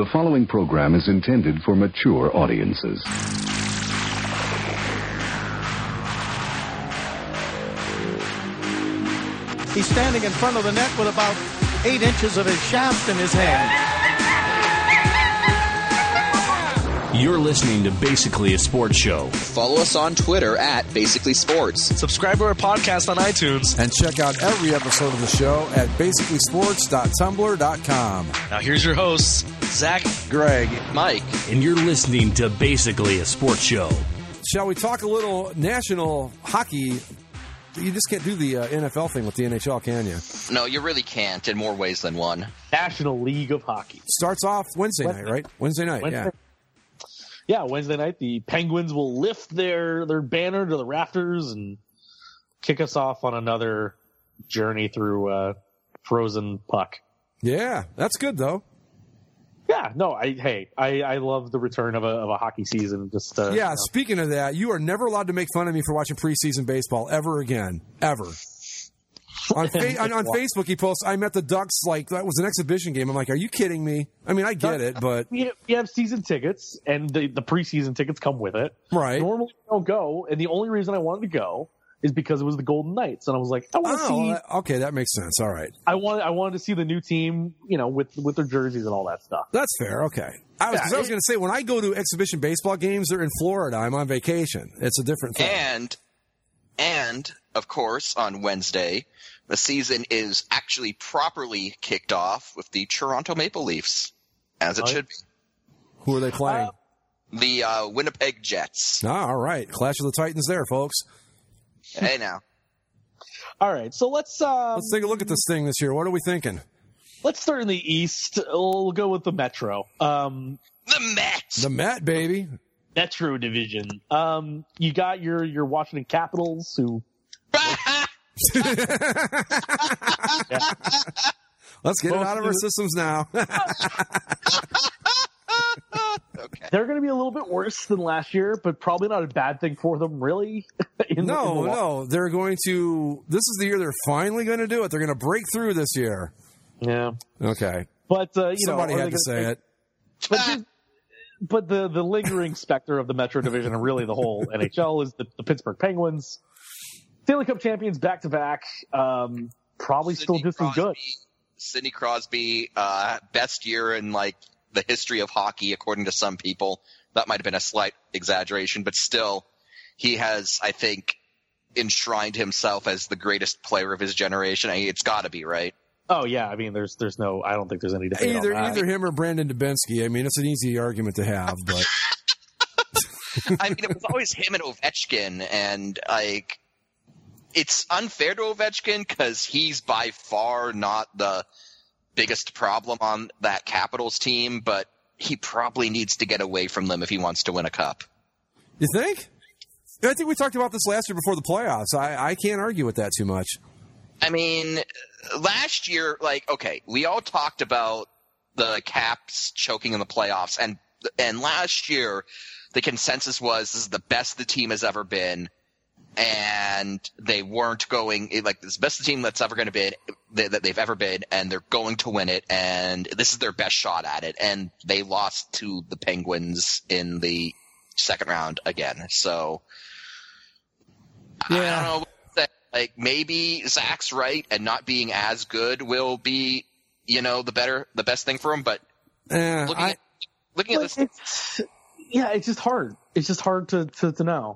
The following program is intended for mature audiences. He's standing in front of the net with about 8 inches of his shaft in his hand. You're listening to Basically a Sports Show. Follow us on Twitter at Basically Sports. Subscribe to our podcast on iTunes. And check out every episode of the show at basicallysports.tumblr.com. Now here's your hosts, Zach, Greg, Mike. And you're listening to Basically a Sports Show. Shall we talk a little national hockey? You just can't do the NFL thing with the NHL, can you? No, you really can't in more ways than one. National League of Hockey. Starts off Wednesday night, right? Wednesday night, yeah. Yeah, Wednesday night, the Penguins will lift their banner to the rafters and kick us off on another journey through frozen puck. Yeah, that's good, though. Yeah, no, I love the return of a hockey season. Just Speaking of that, you are never allowed to make fun of me for watching preseason baseball ever again, ever. On Facebook, he posts, I met the Ducks, like, that was an exhibition game. I'm like, are you kidding me? I mean, I get it, but... We have season tickets, and the preseason tickets come with it. Right. Normally, I don't go, and the only reason I wanted to go is because it was the Golden Knights, and I was like, I want to see... Okay, that makes sense. All right. I wanted to see the new team, with their jerseys and all that stuff. That's fair, okay. I was going to say, when I go to exhibition baseball games, they're in Florida. I'm on vacation. It's a different thing. And of course, on Wednesday, the season is actually properly kicked off with the Toronto Maple Leafs, as it should be. Who are they playing? The Winnipeg Jets. All right. Clash of the Titans there, folks. Hey, now. All right, so let's take a look at this thing this year. What are we thinking? Let's start in the East. We'll go with the Metro. The Met. The Met, baby. Metro Division. You got your Washington Capitals, who... Let's get it out of our systems now. Okay. They're going to be a little bit worse than last year, but probably not a bad thing for them, really. No. They're going to... This is the year they're finally going to do it. They're going to break through this year. Yeah. Okay. But, somebody had to say it. But the lingering specter of the Metro Division and really the whole NHL is the Pittsburgh Penguins. Stanley Cup champions back-to-back. Probably still just as good. Sidney Crosby, best year in, the history of hockey, according to some people. That might have been a slight exaggeration, but still, he has, I think, enshrined himself as the greatest player of his generation. I mean, it's got to be, right? Oh, yeah. I mean, there's no – I don't think there's any debate on that. Either him or Brandon Dubinsky. I mean, it's an easy argument to have, but – I mean, it was always him and Ovechkin, and, it's unfair to Ovechkin because he's by far not the biggest problem on that Capitals team, but he probably needs to get away from them if he wants to win a cup. You think? I think we talked about this last year before the playoffs. I can't argue with that too much. I mean, last year, we all talked about the Caps choking in the playoffs, and last year the consensus was this is the best the team has ever been, and they weren't going this is the best team that's ever going to be that they've ever been, and they're going to win it, and this is their best shot at it, and they lost to the Penguins in the second round again. So I don't know. Maybe Zach's right, and not being as good will be, the best thing for him. But looking at this, it's just hard. It's just hard to know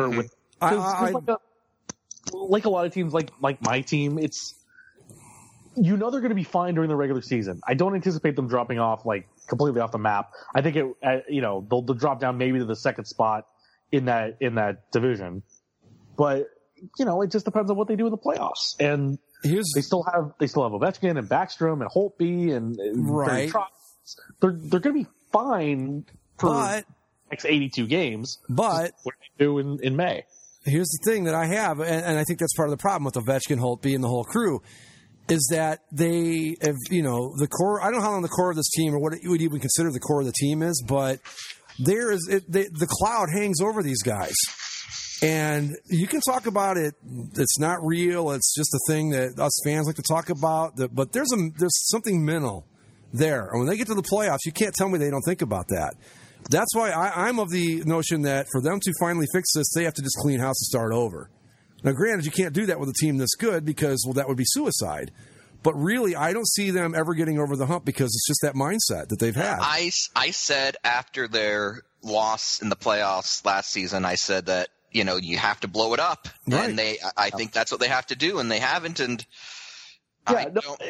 like a lot of teams, like my team. It's they're going to be fine during the regular season. I don't anticipate them dropping off completely off the map. I think they'll drop down maybe to the second spot in that division, but. It just depends on what they do in the playoffs. And they still have Ovechkin and Backstrom and Holtby and right. They're going to be fine for the next 82 games. But what do they do in May? Here's the thing that I have, and I think that's part of the problem with Ovechkin, Holtby, and the whole crew, is that they have, the core. I don't know how long the core of this team or what you would even consider the core of the team is, but the cloud hangs over these guys. And you can talk about it. It's not real. It's just a thing that us fans like to talk about. But there's something mental there. And when they get to the playoffs, you can't tell me they don't think about that. That's why I'm of the notion that for them to finally fix this, they have to just clean house and start over. Now, granted, you can't do that with a team this good because, well, that would be suicide. But really, I don't see them ever getting over the hump because it's just that mindset that they've had. I said after their loss in the playoffs last season, I said that, you have to blow it up. Right. And I think that's what they have to do, and they haven't. And I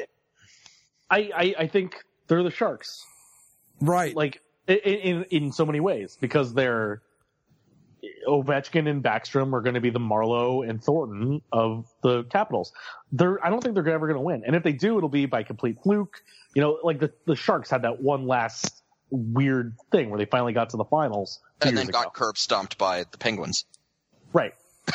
think they're the Sharks. Right. Like, in so many ways, because they're Ovechkin and Backstrom are going to be the Marlowe and Thornton of the Capitals. I don't think they're ever going to win. And if they do, it'll be by complete fluke. Like the Sharks had that one last weird thing where they finally got to the finals. And then got curb stomped by the Penguins. Right.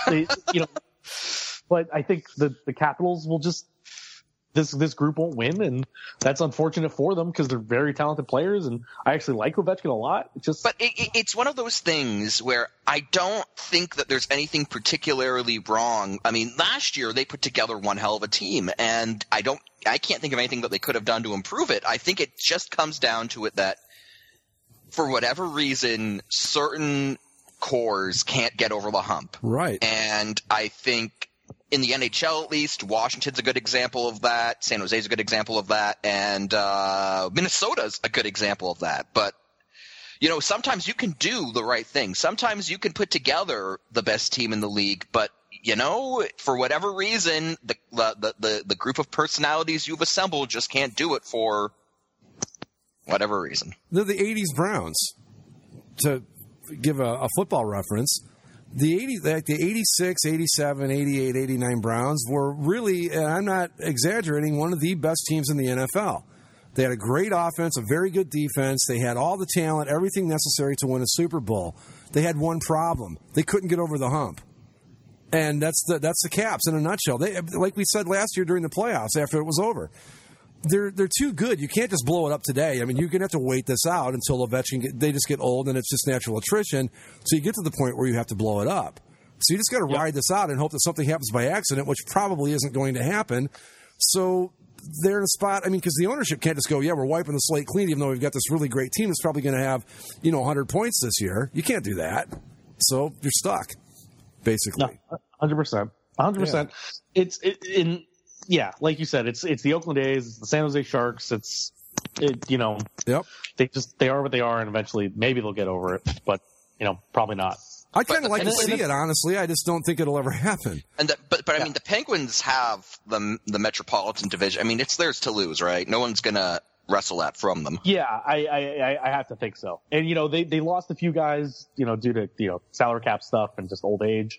But I think the Capitals will just, this group won't win, and that's unfortunate for them because they're very talented players, and I actually like Ovechkin a lot. But it's one of those things where I don't think that there's anything particularly wrong. I mean, last year they put together one hell of a team, and I can't think of anything that they could have done to improve it. I think it just comes down to it that for whatever reason, certain cores can't get over the hump. Right. And I think in the NHL, at least, Washington's a good example of that. San Jose's a good example of that. And Minnesota's a good example of that. But, sometimes you can do the right thing. Sometimes you can put together the best team in the league. But, for whatever reason, the group of personalities you've assembled just can't do it for whatever reason. They're the 80s Browns, to give a football reference. The 86, 87, 88, 89 Browns were really, and I'm not exaggerating, one of the best teams in the NFL. They had a great offense, a very good defense. They had all the talent, everything necessary to win a Super Bowl. They had one problem. They couldn't get over the hump. And that's the Caps in a nutshell. They, like we said last year during the playoffs after it was over, they're too good. You can't just blow it up today. I mean, you're going to have to wait this out until they just get old and it's just natural attrition. So you get to the point where you have to blow it up. So you just got to ride this out and hope that something happens by accident, which probably isn't going to happen. So they're in a spot, I mean, because the ownership can't just go, yeah, we're wiping the slate clean, even though we've got this really great team that's probably going to have, 100 points this year. You can't do that. So you're stuck, basically. No, 100%. 100%. Yeah. Yeah, like you said, it's the Oakland A's, it's the San Jose Sharks. Yep. They are what they are, and eventually maybe they'll get over it, but probably not. I kind of like to see it, honestly. I just don't think it'll ever happen. And I mean, the Penguins have the Metropolitan Division. I mean, it's theirs to lose, right? No one's gonna wrestle that from them. Yeah, I have to think so. And they lost a few guys, due to salary cap stuff and just old age.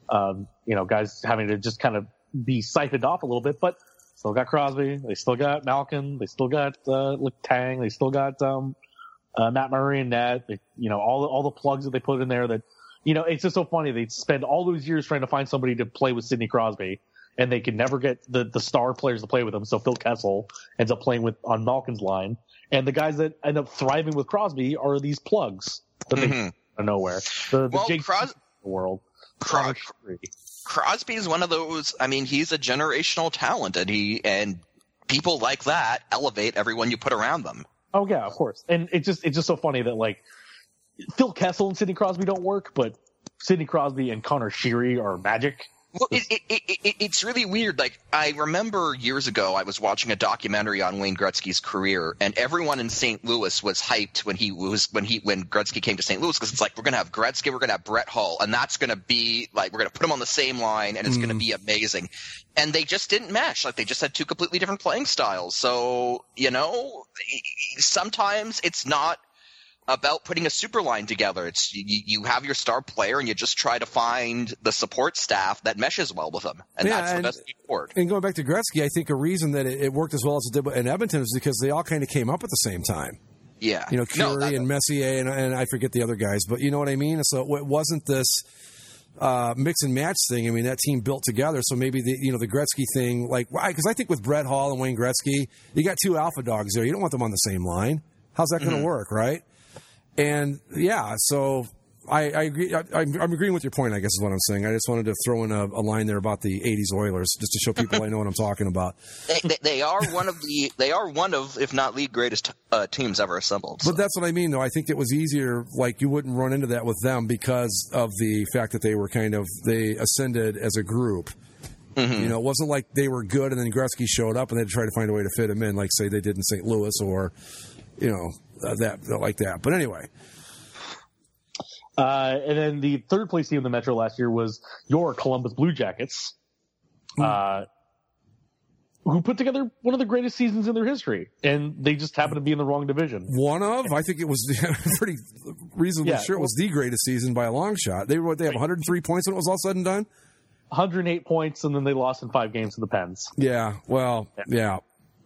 Guys having to just kind of be siphoned off a little bit, but still got Crosby, they still got Malkin, they still got Tang, they still got Matt Murray and net. All the plugs that they put in there that it's just so funny. They spend all those years trying to find somebody to play with Sidney Crosby, and they can never get the star players to play with him. So Phil Kessel ends up playing on Malkin's line, and the guys that end up thriving with Crosby are these plugs that they out of nowhere. The Jake of the world. Crosby's one of those. I mean, he's a generational talent, and people like that elevate everyone you put around them. Oh yeah, of course. And it's just so funny that Phil Kessel and Sidney Crosby don't work, but Sidney Crosby and Connor Sheary are magic. Well, it's really weird. I remember years ago, I was watching a documentary on Wayne Gretzky's career, and everyone in St. Louis was hyped when Gretzky came to St. Louis, because it's we're going to have Gretzky, we're going to have Brett Hull, and that's going to be we're going to put them on the same line, and it's going to be amazing. And they just didn't mesh. They just had two completely different playing styles. So, sometimes it's not about putting a super line together. It's you have your star player and you just try to find the support staff that meshes well with them, and that's the best support. And going back to Gretzky, I think a reason that it worked as well as it did in Edmonton is because they all kind of came up at the same time. Yeah, Curie and Messier and I forget the other guys, but you know what I mean. So it wasn't this mix and match thing. I mean, that team built together. So maybe the Gretzky thing, because I think with Brett Hull and Wayne Gretzky, you got two alpha dogs there. You don't want them on the same line. How's that going to work, right? And, yeah, so I agree. I'm agreeing with your point, I guess is what I'm saying. I just wanted to throw in a line there about the 80s Oilers just to show people I know what I'm talking about. They are one of, if not the greatest teams ever assembled. So. But that's what I mean, though. I think it was easier, like you wouldn't run into that with them because of the fact that they ascended as a group. Mm-hmm. You know, it wasn't like they were good and then Gretzky showed up and they had to try to find a way to fit him in, like say they did in St. Louis or, you know, that like that. But anyway. And then the third place team in the Metro last year was your Columbus Blue Jackets, who put together one of the greatest seasons in their history, and they just happened to be in the wrong division. One of? I think it was pretty reasonably sure it was the greatest season by a long shot. They have 103 points when it was all said and done? 108 points, and then they lost in 5 games to the Pens. Yeah, well, yeah.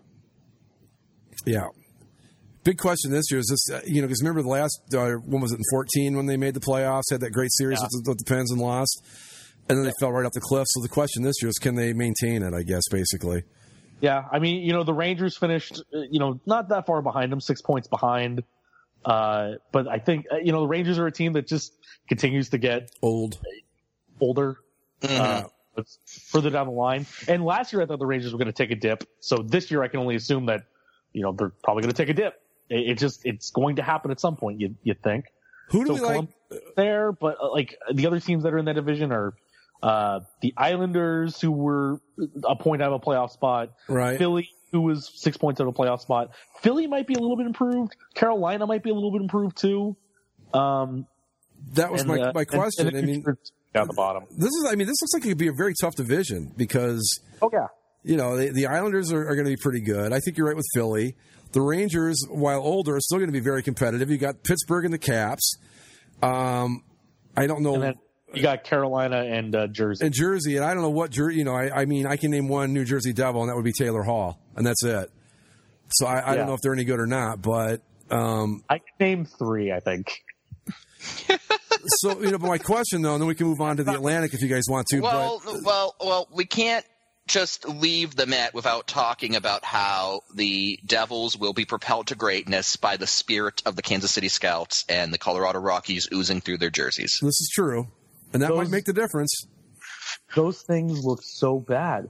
Big question this year is this, because remember the last, when was it, in 14 when they made the playoffs, had that great series with the Pens and lost, and then they fell right off the cliff. So the question this year is, can they maintain it, I guess, basically. Yeah, I mean, the Rangers finished, not that far behind them, 6 points behind. But I think, the Rangers are a team that just continues to get older. But further down the line. And last year I thought the Rangers were going to take a dip. So this year I can only assume that, they're probably going to take a dip. It's going to happen at some point, you'd think. Who do we like there? But the other teams that are in that division are the Islanders, who were a point out of a playoff spot. Right. Philly, who was 6 points out of a playoff spot. Philly might be a little bit improved. Carolina might be a little bit improved too. That was my question. Down the bottom. This looks like it could be a very tough division because. Oh yeah. The Islanders are going to be pretty good. I think you're right with Philly. The Rangers, while older, are still going to be very competitive. You got Pittsburgh and the Caps. I don't know. And then you got Carolina and Jersey. And Jersey, and I don't know what Jersey. I can name one New Jersey Devil, and that would be Taylor Hall, and that's it. So I don't know if they're any good or not, but I can name 3, I think. So, but my question though, and then we can move on to the Atlantic if you guys want to. Well, we can't just leave the Met without talking about how the Devils will be propelled to greatness by the spirit of the Kansas City Scouts and the Colorado Rockies oozing through their jerseys. This is true, and that might make the difference. Those things look so bad.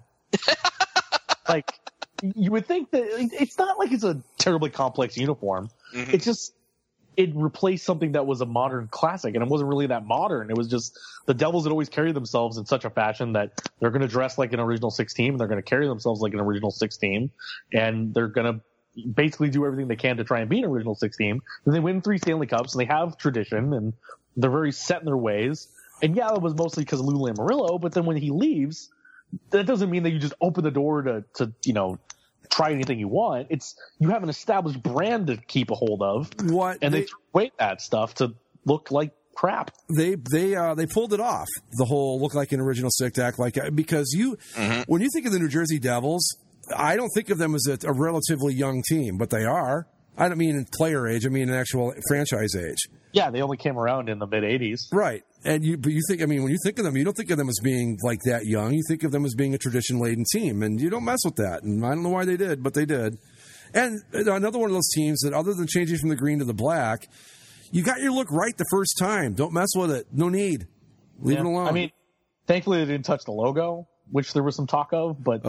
You would think that it's not like it's a terribly complex uniform. Mm-hmm. It's just it replaced something that was a modern classic, and it wasn't really that modern. It was just the Devils had always carried themselves in such a fashion that they're going to dress like an original 6 team, and they're going to carry themselves like an original 6 team, and they're going to basically do everything they can to try and be an original 6 team. And they win 3 Stanley Cups, and they have tradition, and they're very set in their ways. And yeah, it was mostly because of Lou Lamoriello, but then when he leaves, that doesn't mean that you just open the door to try anything you want. It's you have an established brand to keep a hold of. And they threw away that stuff to look like crap. They pulled it off. The whole look like an original 6 act like, because when you think of the New Jersey Devils, I don't think of them as a relatively young team, but they are. I don't mean in player age. I mean in actual franchise age. Yeah, they only came around in the mid '80s. Right. And when you think of them, you don't think of them as being like that young. You think of them as being a tradition-laden team, and you don't mess with that. And I don't know why they did, but they did. And another one of those teams that, other than changing from the green to the black, you got your look right the first time. Don't mess with it. No need. Leave it alone. I mean, thankfully they didn't touch the logo, which there was some talk of. But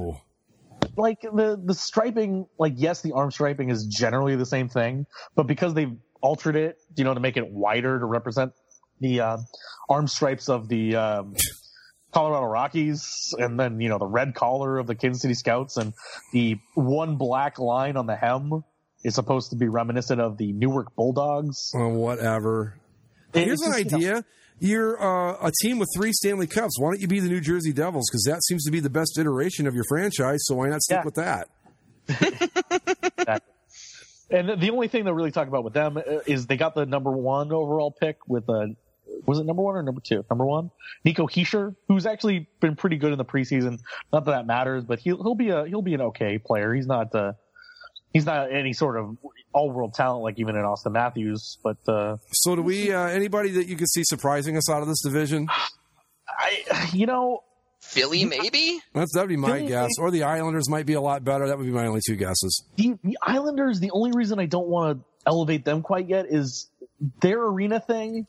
the striping, yes, the arm striping is generally the same thing, but because they've altered it, to make it wider to represent the arm stripes of the Colorado Rockies, and then the red collar of the Kansas City Scouts, and the one black line on the hem is supposed to be reminiscent of the Newark Bulldogs. Oh, whatever. Here's an idea. You're a team with 3 Stanley Cups. Why don't you be the New Jersey Devils? Because that seems to be the best iteration of your franchise, so why not stick with that? And the only thing that really talk about with them is they got the number 1 overall pick with was it number 1 or number 2? Number 1, Nico Hischier, who's actually been pretty good in the preseason. Not that matters, but he'll be an okay player. He's not any sort of all-world talent like even in Austin Matthews. But so do we? Anybody that you could see surprising us out of this division? Philly, maybe? That'd be my guess. Or the Islanders might be a lot better. That would be my only 2 guesses. The Islanders, the only reason I don't want to elevate them quite yet is their arena thing,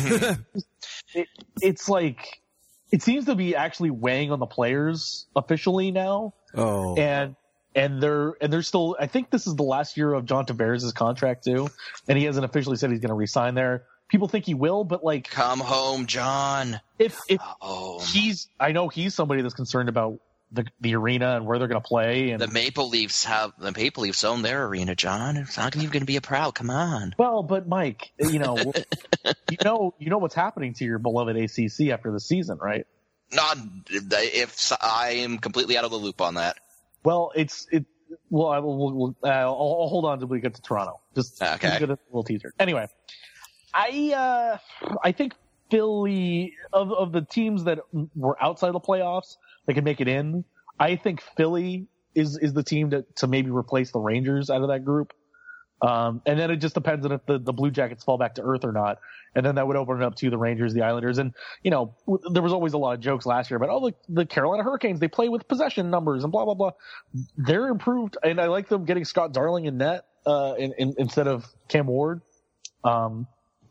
it's like it seems to be actually weighing on the players officially now. Oh, and they're still. I think this is the last year of John Tavares' contract too, and he hasn't officially said he's going to resign there. People think he will, but like, come home, John. If I know he's somebody that's concerned about the arena and where they're going to play. And the Maple Leafs own their arena, John. It's not even going to be a proud. Come on. Well, but Mike, you know what's happening to your beloved ACC after the season, right? Not if I am completely out of the loop on that. Well, I'll hold on until we get to Toronto. Just get a little teaser. Anyway, I think Philly of the teams that were outside the playoffs that can make it in. I think Philly is the team to maybe replace the Rangers out of that group. And then it just depends on if the Blue Jackets fall back to earth or not. And then that would open it up to the Rangers, the Islanders. And, you know, there was always a lot of jokes last year about, the Carolina Hurricanes, they play with possession numbers and blah, blah, blah. They're improved. And I like them getting Scott Darling in net, instead of Cam Ward. So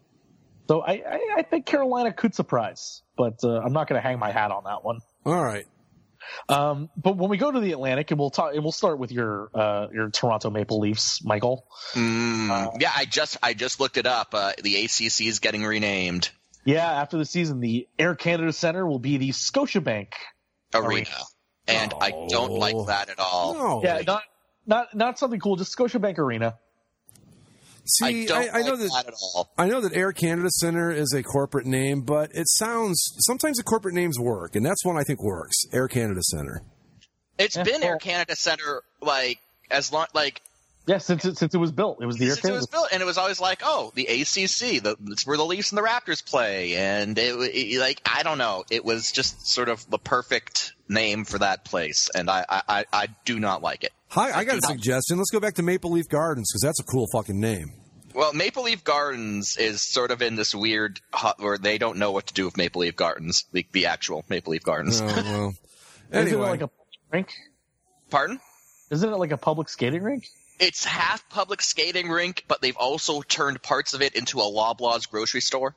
I think Carolina could surprise, but I'm not going to hang my hat on that one. All right. But when we go to the Atlantic, and we'll start with your Toronto Maple Leafs, Michael. Yeah, I just looked it up. The ACC is getting renamed. Yeah, after the season, the Air Canada Center will be the Scotiabank Arena. And I don't like that at all. No. Yeah, not something cool, just Scotiabank Arena. See, I know that at all. I know that Air Canada Center is a corporate name, but sometimes the corporate names work, and that's one I think works. Air Canada Center. It's been Air Canada Center as long since it was built. It was the Air Canada. It was built, and it was always the ACC. It's where the Leafs and the Raptors play, and it I don't know. It was just sort of the perfect name for that place, and I do not like it. Hi, I got a suggestion. Let's go back to Maple Leaf Gardens because that's a cool fucking name. Well, Maple Leaf Gardens is sort of in this weird where they don't know what to do with Maple Leaf Gardens, the actual Maple Leaf Gardens. Oh, well. Anyway. Isn't it like a rink? Pardon? Isn't it like a public skating rink? It's half public skating rink, but they've also turned parts of it into a Loblaws grocery store.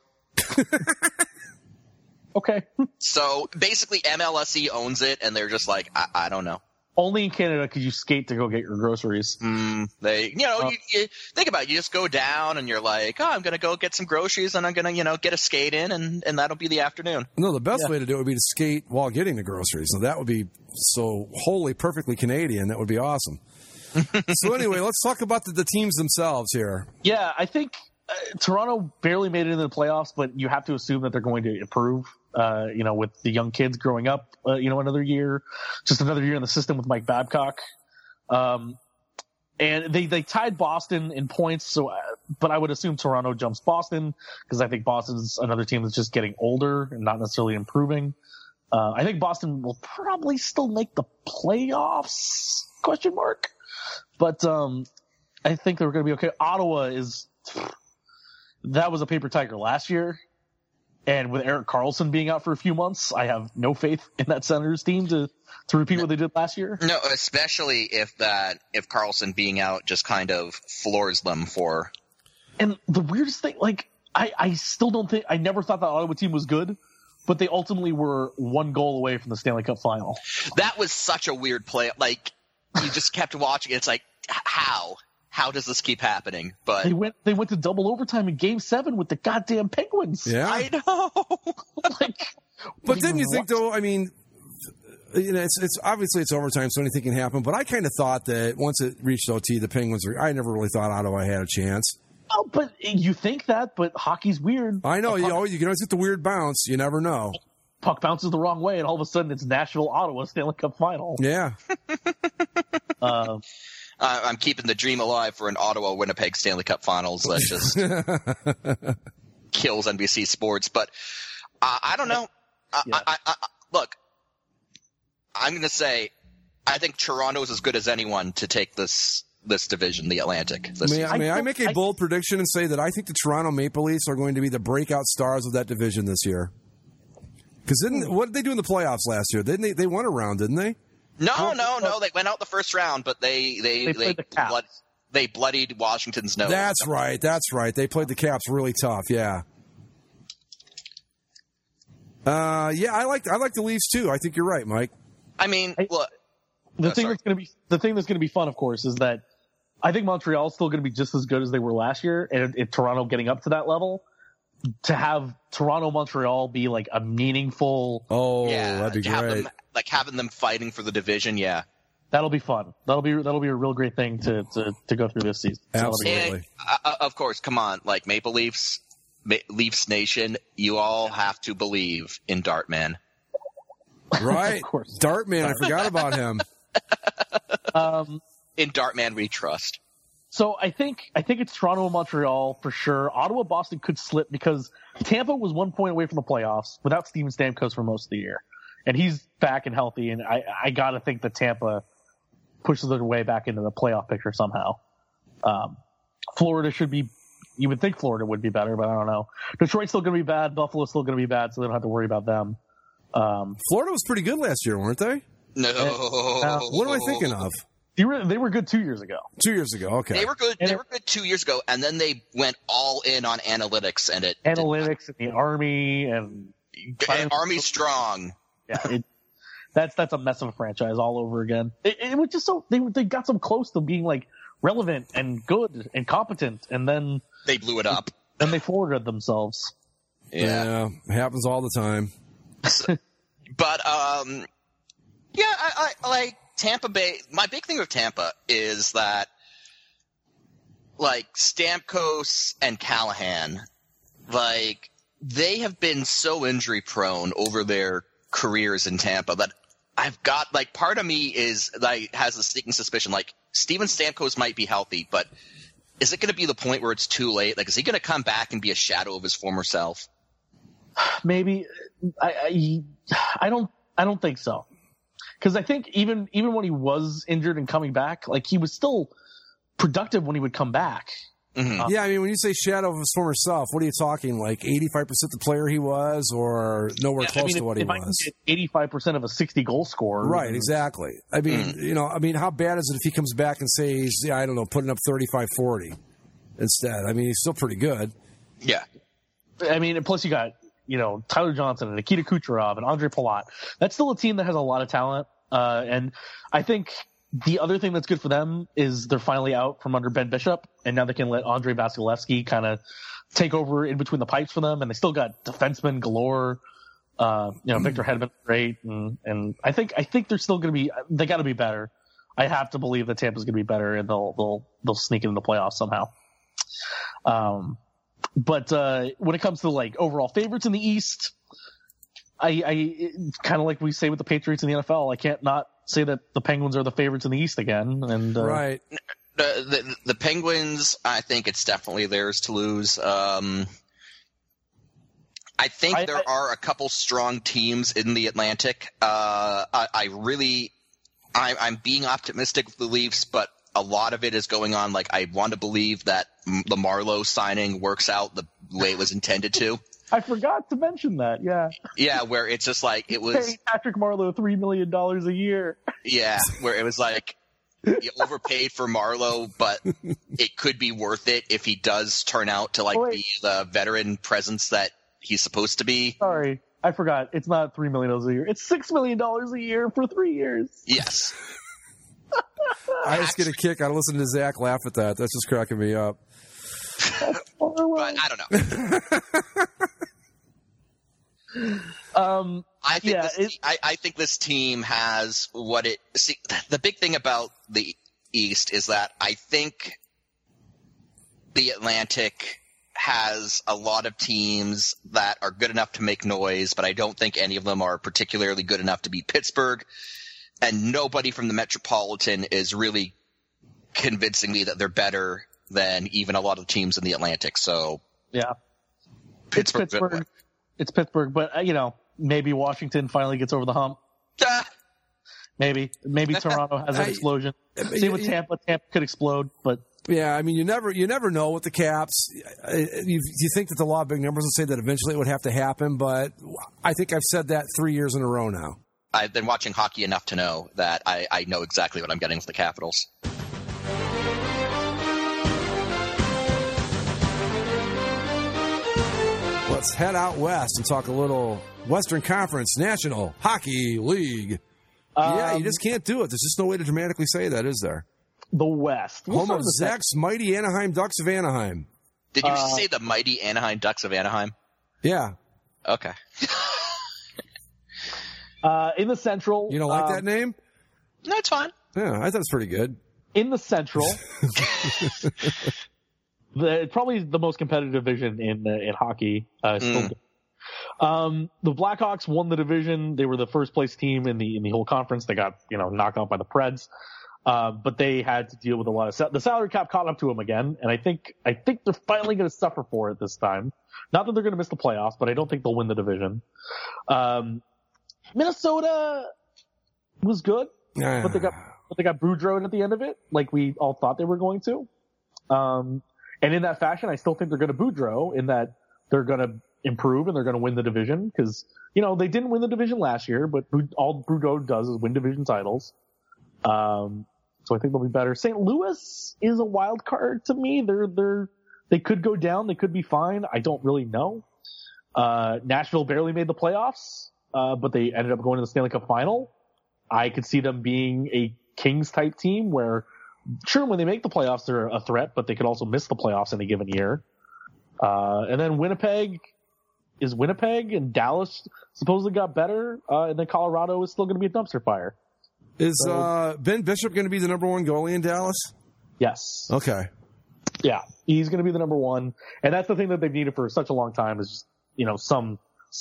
Okay. So basically MLSE owns it, and they're just like, I don't know. Only in Canada could you skate to go get your groceries. You think about it. You just go down and you're like, I'm going to go get some groceries and I'm going to, get a skate in and that'll be the afternoon. No, the best way to do it would be to skate while getting the groceries. So that would be so wholly perfectly Canadian. That would be awesome. So anyway, let's talk about the teams themselves here. Yeah, I think Toronto barely made it into the playoffs, but you have to assume that they're going to improve. With the young kids growing up, another year in the system with Mike Babcock. And they tied Boston in points. So, but I would assume Toronto jumps Boston because I think Boston's another team that's just getting older and not necessarily improving. I think Boston will probably still make the playoffs ? But, I think they're going to be okay. Ottawa that was a paper tiger last year. And with Erik Karlsson being out for a few months, I have no faith in that Senators team to repeat what they did last year. No, especially if Karlsson being out just kind of floors them for. And the weirdest thing, I still don't think – I never thought that Ottawa team was good, but they ultimately were one goal away from the Stanley Cup final. That was such a weird play. You just kept watching it. It's like, how? How does this keep happening? But they went to double overtime in Game 7 with the goddamn Penguins. Yeah, I know. But didn't you think though? I mean, it's obviously it's overtime, so anything can happen. But I kind of thought that once it reached OT, the Penguins I never really thought Ottawa had a chance. Oh, but you think that? But hockey's weird. I know. You can always get the weird bounce. You never know. Puck bounces the wrong way, and all of a sudden it's Nashville Ottawa Stanley Cup final. Yeah. I'm keeping the dream alive for an Ottawa-Winnipeg Stanley Cup Finals that just kills NBC Sports. But I don't know. Look, I'm going to say I think Toronto's as good as anyone to take this division, the Atlantic. May I make a bold prediction and say that I think the Toronto Maple Leafs are going to be the breakout stars of that division this year? Because what did they do in the playoffs last year? They won a round, didn't they? No. They went out the first round, but they they bloodied Washington's nose. That's right. They played the Caps really tough. Yeah. I like the Leafs too. I think you're right, Mike. I mean, look, the thing that's going to be fun, of course, is that I think Montreal's still going to be just as good as they were last year, and if Toronto getting up to that level, to have Toronto-Montreal be like a meaningful. Oh, that'd be great. Having them fighting for the division. Yeah, that'll be fun. That'll be a real great thing to go through this season. Absolutely. And, of course, come on, like Maple Leafs Nation, you all have to believe in Dartman. Right, of course. Dartman. I forgot about him. In Dartman we trust. So I think it's Toronto and Montreal for sure. Ottawa, Boston could slip because Tampa was 1 point away from the playoffs without Steven Stamkos for most of the year, and he's back and healthy. And I got to think that Tampa pushes their way back into the playoff picture somehow. Florida should be. You would think Florida would be better, but I don't know. Detroit's still going to be bad. Buffalo's still going to be bad, so they don't have to worry about them. Florida was pretty good last year, weren't they? No. What am I thinking of? They were good 2 years ago. 2 years ago, okay. They were good. They were good 2 years ago, and then they went all in on analytics, and and the Army and Army strong. Yeah, that's a mess of a franchise all over again. It was just so they got so close to being like relevant and good and competent, and then they blew it up. And they forwarded themselves. Yeah, it happens all the time. But I like Tampa Bay. My big thing with Tampa is that like Stamkos and Callahan, like they have been so injury prone over their careers in Tampa that I've got like part of me is like has a sneaking suspicion like Steven Stamkos might be healthy, but is it going to be the point where it's too late? Like, is he going to come back and be a shadow of his former self? Maybe. I don't think so. Because I think even when he was injured and coming back, like he was still productive when he would come back. Mm-hmm. Yeah, I mean, when you say shadow of his former self, what are you talking? Like 85% the player he was, or nowhere close to what he was? If I can get 85% of a 60-goal scorer. Right, exactly. I mean, how bad is it if he comes back and says, I don't know, putting up 35-40 instead? I mean, he's still pretty good. Yeah. I mean, and plus you got, Tyler Johnson and Nikita Kucherov and Andre Palat. That's still a team that has a lot of talent. And I think the other thing that's good for them is they're finally out from under Ben Bishop, and now they can let Andrei Vasilevsky kind of take over in between the pipes for them. And they still got defensemen galore. Victor Hedman, great, and I think they're still going to be. They got to be better. I have to believe that Tampa's going to be better, and they'll sneak into the playoffs somehow. But when it comes to like overall favorites in the East, I kind of like we say with the Patriots in the NFL, I can't not say that the Penguins are the favorites in the East again. And right, the Penguins, I think it's definitely theirs to lose. I think there are a couple strong teams in the Atlantic. I'm being optimistic with the Leafs, but a lot of it is going on. Like I want to believe that the Marleau signing works out the way it was intended to. I forgot to mention that. Yeah. Yeah, where it's just like it was paying Patrick Marleau $3 million a year. Yeah, where it was like you overpaid for Marleau, but it could be worth it if he does turn out to be the veteran presence that he's supposed to be. Sorry, I forgot. It's not $3 million a year. It's $6 million a year for 3 years. Yes. I just get a kick out of listening to Zach laugh at that. That's just cracking me up. But I don't know. I think this team has what it. See, the big thing about the East is that I think the Atlantic has a lot of teams that are good enough to make noise, but I don't think any of them are particularly good enough to beat Pittsburgh. And nobody from the Metropolitan is really convincing me that they're better than even a lot of teams in the Atlantic. So yeah, Pittsburgh. It's Pittsburgh, but maybe Washington finally gets over the hump. Maybe Toronto has an explosion. Same with Tampa. Tampa could explode, but yeah, I mean, you never know with the Caps. You think that the law of big numbers will say that eventually it would have to happen, but I think I've said that 3 years in a row now. I've been watching hockey enough to know that I know exactly what I'm getting with the Capitals. let's head out west and talk a little Western Conference National Hockey League. You just can't do it. There's just no way to dramatically say that, is there? The West. Home of Zach's mighty Anaheim Ducks of Anaheim. Did you say the mighty Anaheim Ducks of Anaheim? Yeah. Okay. In the Central. You don't like that name? No, it's fine. Yeah, I thought it was pretty good. In the Central. Probably the most competitive division in hockey. Still good. The Blackhawks won the division. They were the first place team in the whole conference. They got knocked out by the Preds, but they had to deal with a lot of the salary cap caught up to them again. And I think they're finally going to suffer for it this time. Not that they're going to miss the playoffs, but I don't think they'll win the division. Minnesota was good, but they got Boudreau at the end of it, like we all thought they were going to. And in that fashion, I still think they're going to Boudreau in that they're going to improve and they're going to win the division because, they didn't win the division last year, but all Boudreau does is win division titles. So I think they'll be better. St. Louis is a wild card to me. They could go down. They could be fine. I don't really know. Nashville barely made the playoffs, but they ended up going to the Stanley Cup final. I could see them being a Kings type team where, sure, when they make the playoffs, they're a threat, but they could also miss the playoffs in a given year. And then Winnipeg is Winnipeg, and Dallas supposedly got better, and then Colorado is still going to be a dumpster fire. Is Ben Bishop going to be the number one goalie in Dallas? Yes. Okay. Yeah, he's going to be the number one, and that's the thing that they've needed for such a long time is some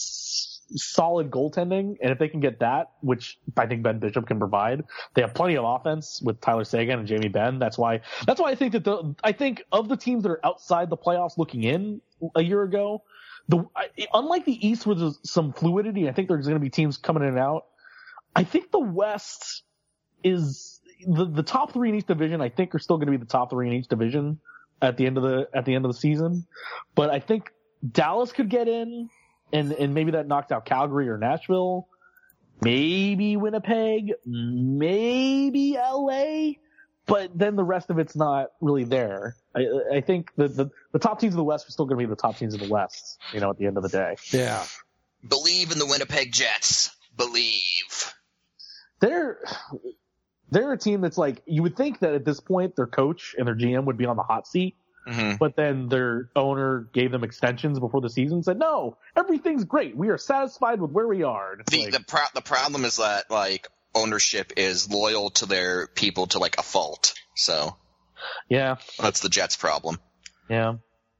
solid goaltending, and if they can get that, which I think Ben Bishop can provide, they have plenty of offense with Tyler Seguin and Jamie Benn. That's why I think that I think of the teams that are outside the playoffs looking in a year ago, unlike the East where there's some fluidity, I think there's going to be teams coming in and out. I think the West is the top three in each division. I think are still going to be the top three in each division at the end of the season, but I think Dallas could get in. And maybe that knocked out Calgary or Nashville, maybe Winnipeg, maybe LA, but then the rest of it's not really there. I think the top teams of the West are still going to be the top teams of the West, at the end of the day. Yeah. Believe in the Winnipeg Jets. Believe. They're a team that's like, you would think that at this point their coach and their GM would be on the hot seat. Mm-hmm. But then their owner gave them extensions before the season, said, no, everything's great. We are satisfied with where we are. The problem is that, ownership is loyal to their people to, a fault. So, yeah. That's the Jets' problem. Yeah.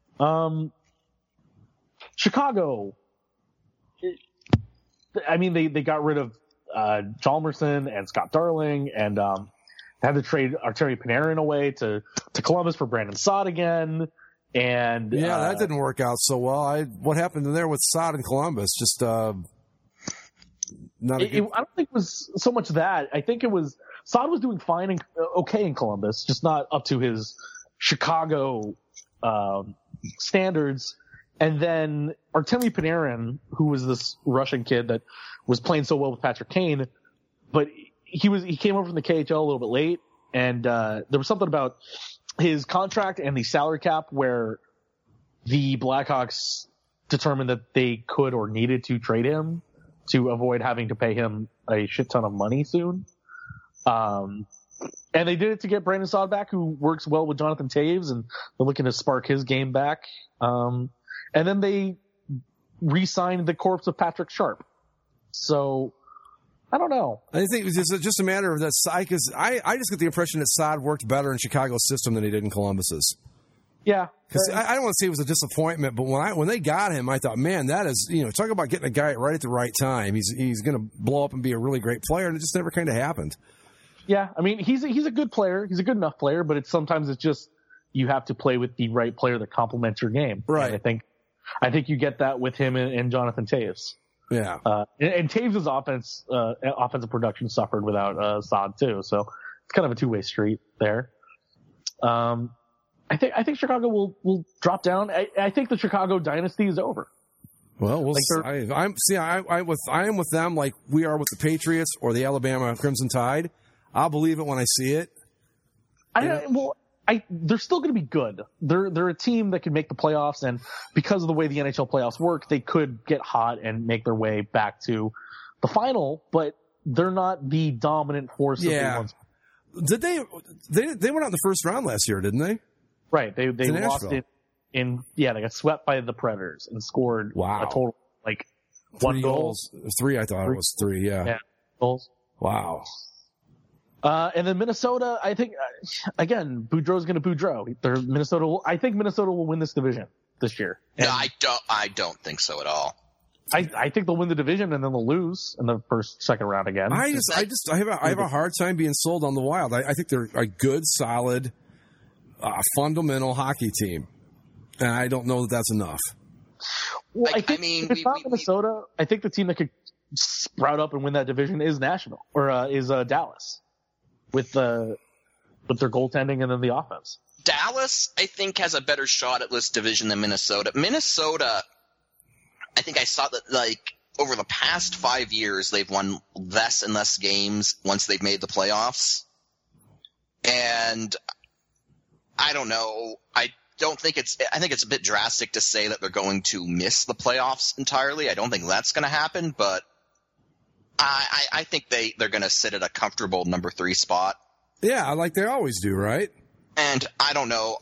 Chicago. They got rid of Chalmerson and Scott Darling and had to trade Artemi Panarin away to Columbus for Brandon Saad again. And that didn't work out so well. What happened there with Saad in Columbus? Just not a good... I don't think it was so much that. I think it was Saad was doing fine and okay in Columbus, just not up to his Chicago standards. And then Artemi Panarin, who was this Russian kid that was playing so well with Patrick Kane, but he came over from the KHL a little bit late, and there was something about his contract and the salary cap where the Blackhawks determined that they could or needed to trade him to avoid having to pay him a shit ton of money soon. And they did it to get Brandon Saad back, who works well with Jonathan Toews, and they're looking to spark his game back. And then they re-signed the corpse of Patrick Sharp. So I don't know. I think it's just a matter of that. Because I just get the impression that Saad worked better in Chicago's system than he did in Columbus's. Yeah. Because I don't want to say it was a disappointment, but when they got him, I thought, man, that is, talk about getting a guy right at the right time. He's going to blow up and be a really great player, and it just never kind of happened. Yeah, he's a good player. He's a good enough player, but sometimes it's just you have to play with the right player that complements your game. Right. And I think you get that with him and Jonathan Toews. Yeah. And Taves' offensive production suffered without Saad too, so it's kind of a two-way street there. I think Chicago will drop down. I think the Chicago dynasty is over. Well, I am with them like we are with the Patriots or the Alabama Crimson Tide. I'll believe it when I see it. they're still going to be good. They're a team that can make the playoffs, and because of the way the NHL playoffs work, they could get hot and make their way back to the final, but they're not the dominant force that they once. Did they went out in the first round last year, didn't they? Right. They lost it they got swept by the Predators and scored a total like 3 goals. 3, I thought it was 3, yeah. Goals. Wow. And then Minnesota, I think, again, Boudreau's going to Boudreau. I think Minnesota will win this division this year. And No, I don't think so at all. I think they'll win the division and then they'll lose in the second round again. I have a hard time being sold on the Wild. I think they're a good, solid, fundamental hockey team, and I don't know that that's enough. Well, if it's not Minnesota, I think the team that could sprout up and win that division is Dallas, with their goaltending and then the offense. Dallas, I think, has a better shot at this division than Minnesota. Minnesota, I think I saw that, like, over the past 5 years, they've won less and less games once they've made the playoffs. And I don't know. I think it's a bit drastic to say that they're going to miss the playoffs entirely. I don't think that's going to happen, but I think they're going to sit at a comfortable number 3 spot. Yeah, like they always do, right? And I don't know.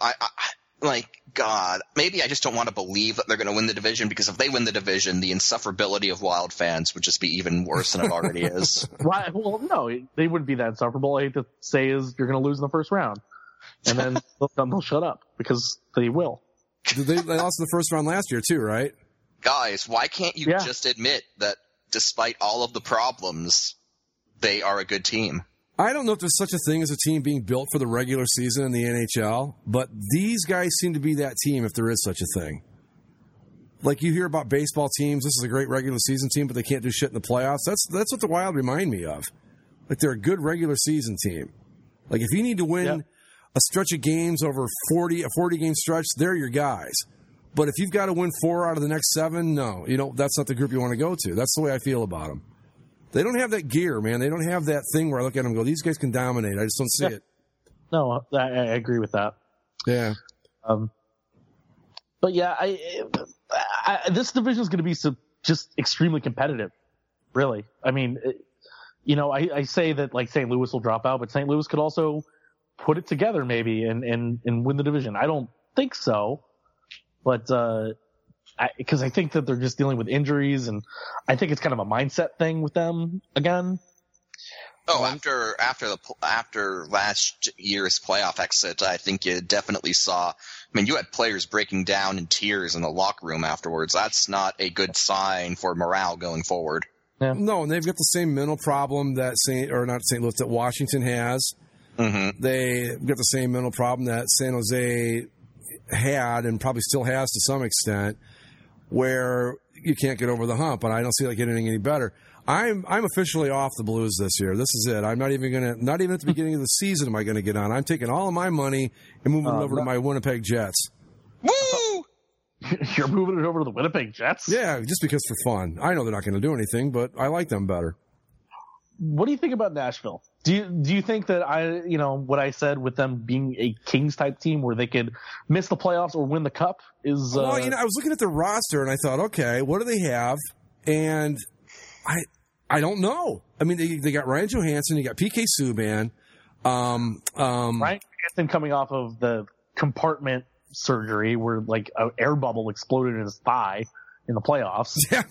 God, maybe I just don't want to believe that they're going to win the division, because if they win the division, the insufferability of Wild fans would just be even worse than it already is. Well, no, they wouldn't be that insufferable. I hate to say is you're going to lose in the first round. And then they'll shut up, because they will. They lost in the first round last year too, right? Guys, why can't you just admit that despite all of the problems, they are a good team? I don't know if there's such a thing as a team being built for the regular season in the NHL, but these guys seem to be that team if there is such a thing. Like you hear about baseball teams, this is a great regular season team, but they can't do shit in the playoffs. That's what the Wild remind me of. Like they're a good regular season team. Like if you need to win a stretch of games over a 40-game stretch, they're your guys. But if you've got to win 4 out of the next 7, no, that's not the group you want to go to. That's the way I feel about them. They don't have that gear, man. They don't have that thing where I look at them and go, these guys can dominate. I just don't see it. No, I agree with that. Yeah. But yeah, this division is going to be just extremely competitive, really. I mean, I say that like St. Louis will drop out, but St. Louis could also put it together maybe and win the division. I don't think so, but because I think that they're just dealing with injuries, and I think it's kind of a mindset thing with them again. Oh, after last year's playoff exit, I think you definitely saw. I mean, you had players breaking down in tears in the locker room afterwards. That's not a good sign for morale going forward. Yeah. No, and they've got the same mental problem that that Washington has. Mm-hmm. They've got the same mental problem that San Jose had and probably still has to some extent, where you can't get over the hump, and I don't see like getting any better. I'm officially off the Blues this year. This is it. I'm not even at the beginning of the season am I going to get on. I'm taking all of my money and moving it over to my Winnipeg Jets. Woo! You're moving it over to the Winnipeg Jets? Yeah, just because for fun. I know they're not going to do anything, but I like them better. What do you think about Nashville? Do you think that what I said with them being a Kings type team where they could miss the playoffs or win the cup is? Well, I was looking at the roster and I thought, okay, what do they have? And I don't know. I mean, they got Ryan Johansson, you got PK Subban, Ryan Johansson coming off of the compartment surgery where like an air bubble exploded in his thigh in the playoffs. Yeah.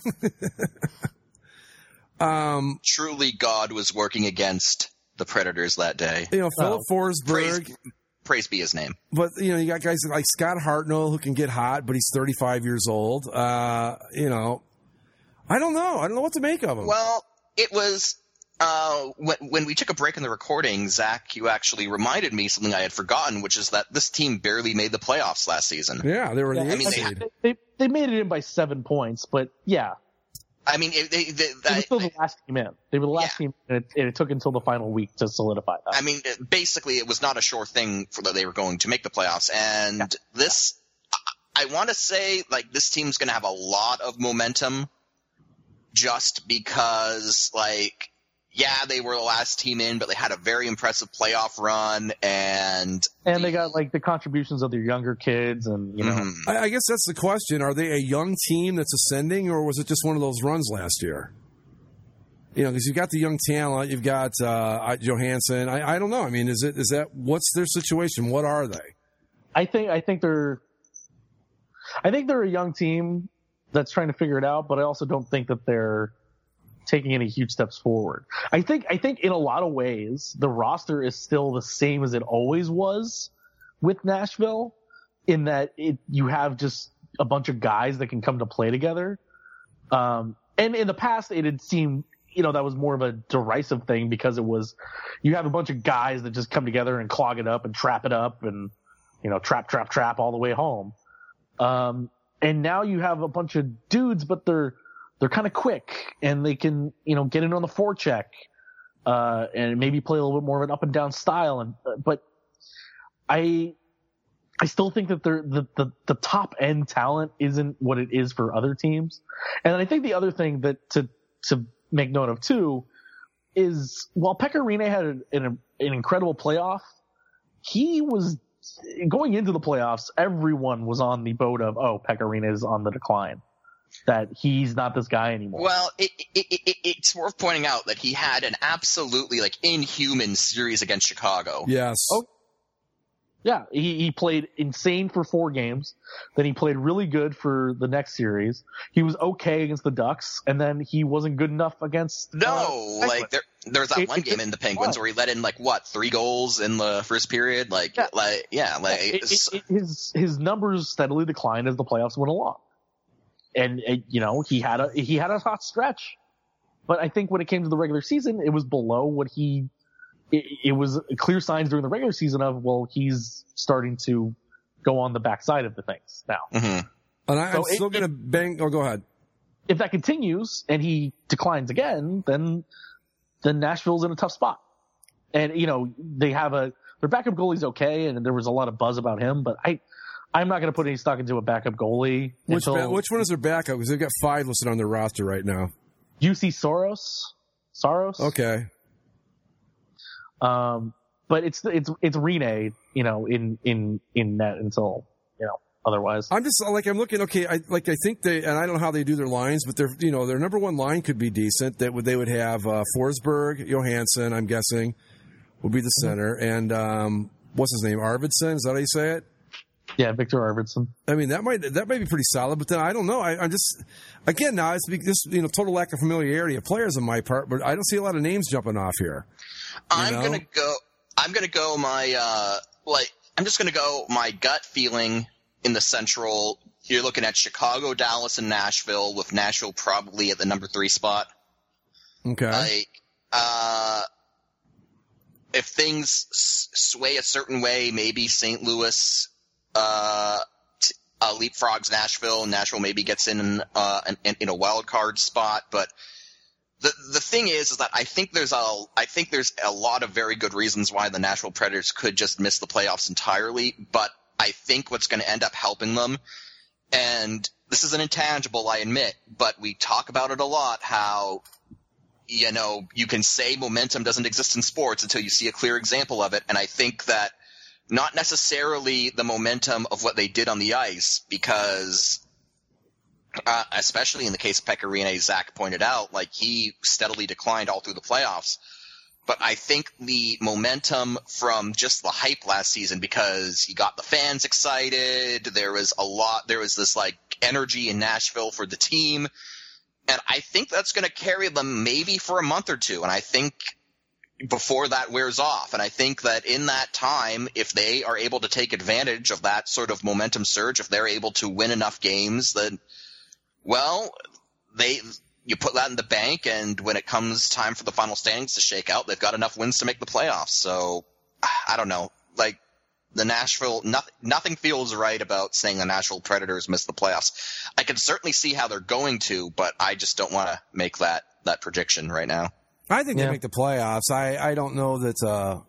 Truly, God was working against the Predators that day. Philip Forsberg. Praise be his name. But, you got guys like Scott Hartnell who can get hot, but he's 35 years old. I don't know. I don't know what to make of him. Well, it was when we took a break in the recording, Zach, you actually reminded me something I had forgotten, which is that this team barely made the playoffs last season. Yeah, they were in the 8th seed. They made it in by 7 points, but yeah. I mean, they were still the last team in. They were the last team, and it took until the final week to solidify that. I mean, basically, it was not a sure thing that they were going to make the playoffs. And this, I want to say, like, this team's going to have a lot of momentum just because, like, they were the last team in, but they had a very impressive playoff run, and they got like the contributions of their younger kids, and you know. Mm-hmm. I guess that's the question. Are they a young team that's ascending, or was it just one of those runs last year? You know, because you've got the young talent, you've got Johansson. I don't know. I mean, is that what's their situation? What are they? I think they're a young team that's trying to figure it out, but I also don't think that they're taking any huge steps forward. I think in a lot of ways the roster is still the same as it always was with Nashville, in that you have just a bunch of guys that can come to play together. And in the past it had seemed, you know, that was more of a derisive thing because it was, you have a bunch of guys that just come together and clog it up and trap it up and, you know, trap all the way home. And now you have a bunch of dudes, but they're kind of quick and they can, you know, get in on the forecheck, and maybe play a little bit more of an up and down style. But I still think that the top end talent isn't what it is for other teams. And I think the other thing that to make note of too is, while Pekka Rinne had an incredible playoff, he was going into the playoffs, everyone was on the boat of, Pekka Rinne is on the decline, that he's not this guy anymore. Well, it's worth pointing out that he had an absolutely inhuman series against Chicago. Yes. Oh, yeah. He played insane for 4 games. Then he played really good for the next series. He was okay against the Ducks, and then he wasn't good enough against. There was that one game in the Penguins where he let in 3 goals in the first period. His numbers steadily declined as the playoffs went along. And you know, he had a hot stretch, but I think when it came to the regular season, it was below what it was clear signs during the regular season of, well, he's starting to go on the backside of the things now. Mm-hmm. And I'm still going to bang. Oh, go ahead. If that continues and he declines again, then Nashville's in a tough spot. And you know, they have their backup goalie's okay, and there was a lot of buzz about him, but I'm not going to put any stock into a backup goalie. Which one is their backup? Because they've got 5 listed on their roster right now. UC Saros. Okay. But it's Rinne, you know, in net until, you know, otherwise. I'm just I'm looking. Okay, I think they, and I don't know how they do their lines, but their number one line could be decent. They would have Forsberg, Johansson, I'm guessing, would be the center, and what's his name, Arvidsson? Is that how you say it? Yeah, Victor Arvidsson. I mean, that might be pretty solid, but then I don't know. I'm just, again, now it's this, you know, total lack of familiarity of players on my part, but I don't see a lot of names jumping off here. I'm gonna go my gut feeling in the Central. You're looking at Chicago, Dallas, and Nashville, with Nashville probably at the number 3 spot. Okay. If things sway a certain way, maybe St. Louis leapfrogs Nashville, and Nashville maybe gets in a wild card spot. But the thing is that I think there's a lot of very good reasons why the Nashville Predators could just miss the playoffs entirely. But I think what's going to end up helping them, and this is an intangible, I admit, but we talk about it a lot, how, you know, you can say momentum doesn't exist in sports until you see a clear example of it. And I think that not necessarily the momentum of what they did on the ice, because especially in the case of Pekka Rinne, Zach pointed out, he steadily declined all through the playoffs. But I think the momentum from just the hype last season, because he got the fans excited, there was this energy in Nashville for the team. And I think that's going to carry them maybe for a month or two. And I think before that wears off. And I think that in that time, if they are able to take advantage of that sort of momentum surge, if they're able to win enough games, then, well, you put that in the bank, and when it comes time for the final standings to shake out, they've got enough wins to make the playoffs. So I don't know. The Nashville, nothing feels right about saying the Nashville Predators missed the playoffs. I can certainly see how they're going to, but I just don't want to make that prediction right now. I think they make the playoffs. I don't know that,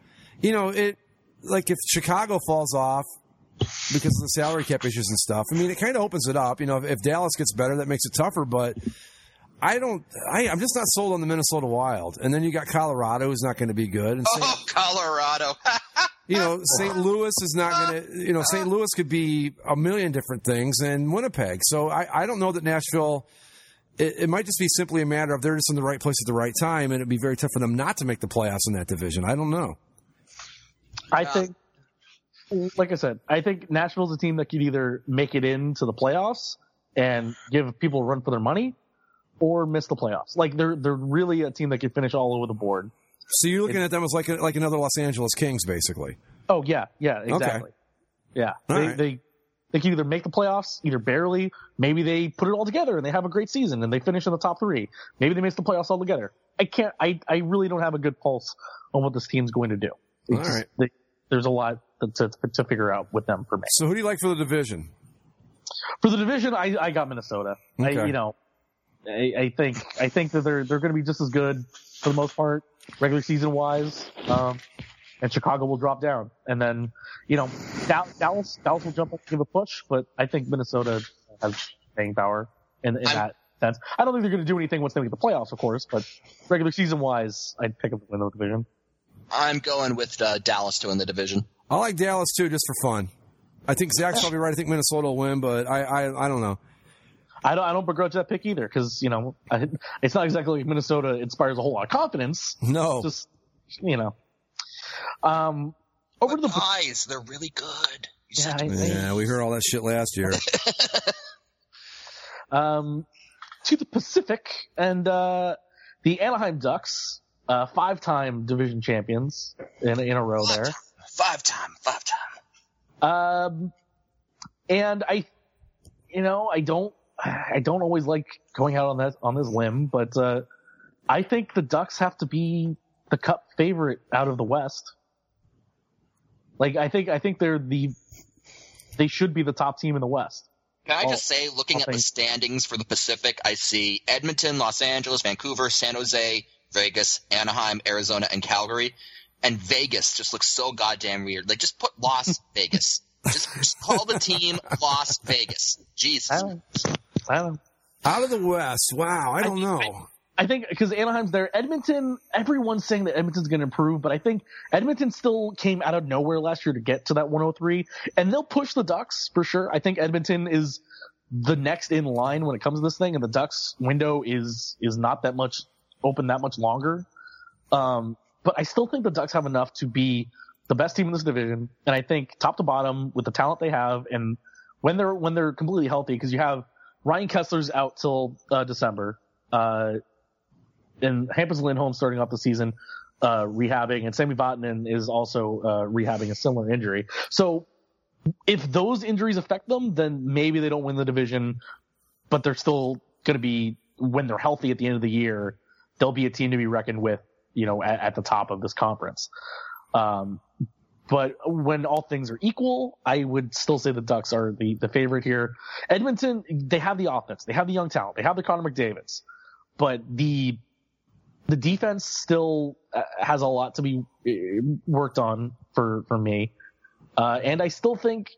if Chicago falls off because of the salary cap issues and stuff, I mean, it kind of opens it up. You know, if Dallas gets better, that makes it tougher, but I'm just not sold on the Minnesota Wild. And then you got Colorado, who's not going to be good. And Colorado. St. Louis is not going to, St. Louis could be a million different things, and Winnipeg. So I don't know that Nashville, it might just be simply a matter of they're just in the right place at the right time, and it'd be very tough for them not to make the playoffs in that division. I don't know. I think, like I said, I think Nashville's a team that could either make it into the playoffs and give people a run for their money, or miss the playoffs. Like they're really a team that could finish all over the board. So you're looking at them as like another Los Angeles Kings, basically. Oh yeah, exactly. Okay. Yeah, they can either make the playoffs, either barely, maybe they put it all together and they have a great season and they finish in the top 3. Maybe they miss the playoffs altogether. I really don't have a good pulse on what this team's going to do. All right, there's a lot to figure out with them for me. So who do you like for the division? For the division, I got Minnesota. Okay. I think that they're going to be just as good for the most part, regular season wise. And Chicago will drop down, and then Dallas will jump up and give a push. But I think Minnesota has staying power in that sense. I don't think they're going to do anything once they make the playoffs, of course. But regular season wise, I'd pick up the win of the division. I'm going with Dallas to win the division. I like Dallas too, just for fun. I think Zach's probably right. I think Minnesota will win, but I don't know. I don't begrudge that pick either, because it's not exactly like Minnesota inspires a whole lot of confidence. No, just over to the guys, they're really good. Yeah, we heard all that shit last year. To the Pacific, and the Anaheim Ducks, 5-time division champions in a row there. Five time. And I don't always like going out on this limb, but I think the Ducks have to be the Cup favorite out of the West. Like I think they should be the top team in the West. Can I just say, looking at the standings for the Pacific, I see Edmonton, Los Angeles, Vancouver, San Jose, Vegas, Anaheim, Arizona, and Calgary. And Vegas just looks so goddamn weird. Like, just put Las Vegas. Just call the team Las Vegas. Jesus. I don't know. Out of the West. Wow, I don't know. I think because Anaheim's there. Edmonton, everyone's saying that Edmonton's going to improve, but I think Edmonton still came out of nowhere last year to get to that 103, and they'll push the Ducks for sure. I think Edmonton is the next in line when it comes to this thing, and the Ducks window is not that much open that much longer. But I still think the Ducks have enough to be the best team in this division, and I think top to bottom with the talent they have, and when they're completely healthy, because you have Ryan Kessler's out till December, and Hampus Lindholm starting off the season rehabbing, and Sami Vatanen is also rehabbing a similar injury. So if those injuries affect them, then maybe they don't win the division, but they're still going to be, when they're healthy at the end of the year, they'll be a team to be reckoned with, at the top of this conference. But when all things are equal, I would still say the Ducks are the favorite here. Edmonton, they have the offense, they have the young talent, they have the Connor McDavids, but the defense still has a lot to be worked on for me. And I still think,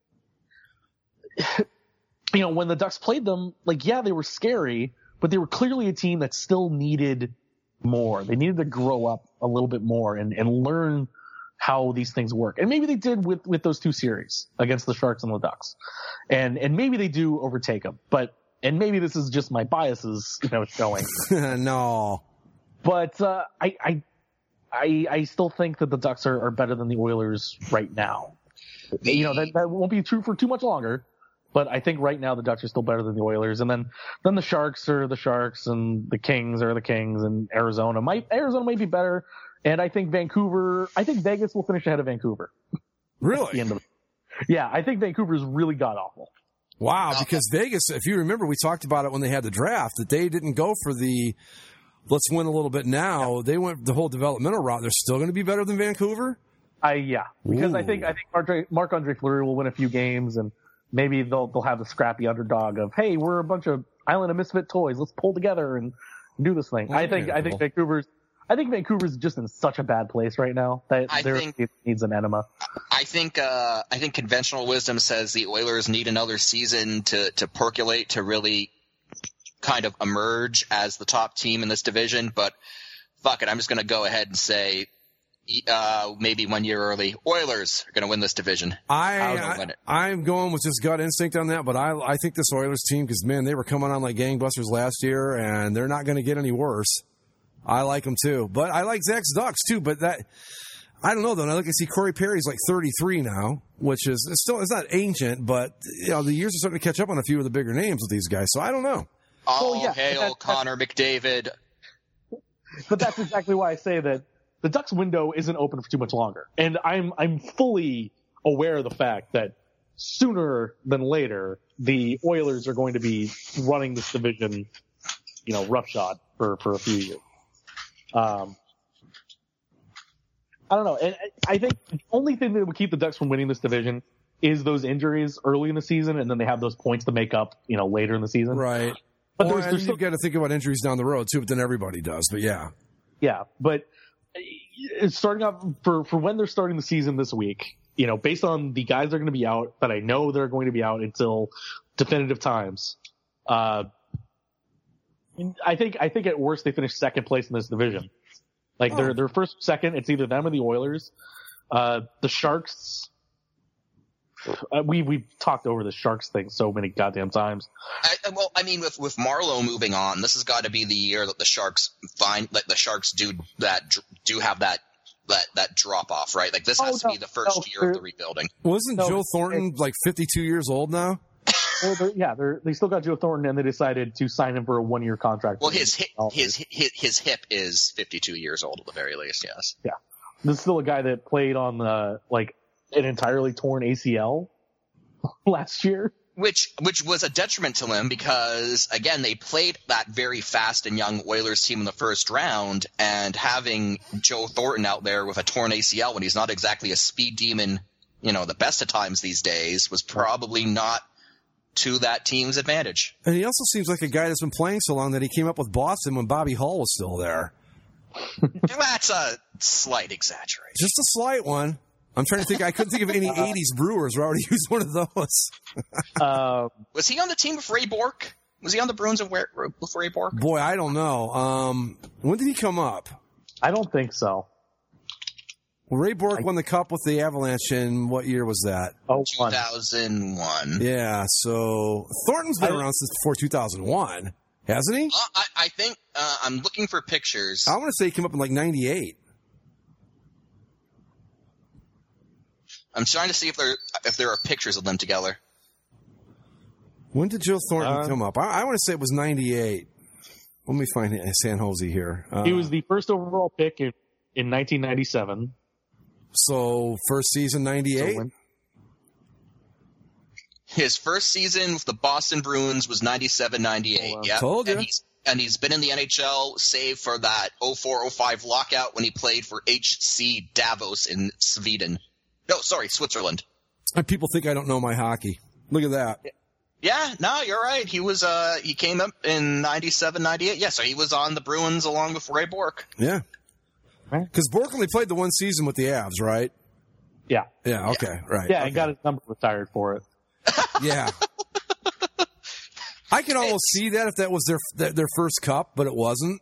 when the Ducks played them, they were scary, but they were clearly a team that still needed more. They needed to grow up a little bit more and learn how these things work. And maybe they did with those 2 series against the Sharks and the Ducks. And maybe they do overtake them. And maybe this is just my biases, showing. No. But I still think that the Ducks are better than the Oilers right now. That won't be true for too much longer, but I think right now the Ducks are still better than the Oilers. And then the Sharks are the Sharks, and the Kings are the Kings, and Arizona might be better. And I think Vegas will finish ahead of Vancouver. Really? Yeah, I think Vancouver is really god awful. Wow, because Vegas, if you remember, we talked about it when they had the draft, that they didn't go for the let's win a little bit now. They went the whole developmental route. They're still going to be better than Vancouver? Because Ooh. I think Marc-Andre Fleury will win a few games, and maybe they'll have the scrappy underdog of, hey, we're a bunch of Island of Misfit toys. Let's pull together and do this thing. I think Vancouver's just in such a bad place right now that it needs an enema. I think conventional wisdom says the Oilers need another season to percolate, to really kind of emerge as the top team in this division, but fuck it, I'm just going to go ahead and say maybe 1 year early, Oilers are going to win this division. I'm going with just gut instinct on that, but I think this Oilers team, because, man, they were coming on like gangbusters last year, and they're not going to get any worse. I like them, too. But I like Zach's Ducks, too, but that – I don't know, though. I see Corey Perry's like 33 now, which is it's not ancient, but the years are starting to catch up on a few of the bigger names with these guys. So I don't know. Hail Connor McDavid. But that's exactly why I say that the Ducks window isn't open for too much longer. And I'm fully aware of the fact that sooner than later, the Oilers are going to be running this division, roughshod for a few years. I don't know. And I think the only thing that would keep the Ducks from winning this division is those injuries early in the season, and then they have those points to make up, later in the season. Right. But you've got to think about injuries down the road, too, but then everybody does. But, yeah. Yeah, but it's starting off for when they're starting the season this week, based on the guys that are going to be out, that I know they're going to be out until definitive times, I think at worst they finish second place in this division. Like their first, second, it's either them or the Oilers. The Sharks. We've talked over the Sharks thing so many goddamn times. With Marleau moving on, this has got to be the year that the Sharks do have that drop off, right? Like this has to be the first year of the rebuilding. Wasn't Joe Thornton like 52 years old now? They still got Joe Thornton, and they decided to sign him for a 1-year contract. Well, his hip is 52 years old at the very least. Yes. Yeah, this is still a guy that played on an entirely torn ACL last year, which was a detriment to him because again they played that very fast and young Oilers team in the first round, and having Joe Thornton out there with a torn ACL when he's not exactly a speed demon, the best of times these days, was probably not to that team's advantage. And he also seems like a guy that's been playing so long that he came up with Boston when Bobby Hull was still there. That's a slight exaggeration. Just a slight one. I'm trying to think. I couldn't think of any 80s Brewers where I would use one of those. Was he on the team with Ray Bourque? Was he on the Bruins with Ray Bourque? Boy, I don't know. When did he come up? I don't think so. Well, Ray Bourque won the Cup with the Avalanche in what year was that? 2001. Yeah, so Thornton's been around since before 2001, hasn't he? I think I'm looking for pictures. I want to say he came up in like 98. I'm trying to see if there are pictures of them together. When did Joe Thornton come up? I want to say it was 98. Let me find San Jose here. He was the first overall pick in 1997. So, first season, 98? His first season with the Boston Bruins was 97-98. Yeah, told you. And he's been in the NHL, save for that 04-05 lockout when he played for HC Davos in Sweden. No, sorry, Switzerland. And people think I don't know my hockey. Look at that. Yeah, no, you're right. He was he came up in 97-98. Yeah, so he was on the Bruins along with Ray Bourque. Yeah. Because Bourque only played the one season with the Avs, right? Yeah. Yeah, okay, right. Yeah, okay. and got his number retired for it. Yeah. I can almost see that if that was their first cup, but it wasn't.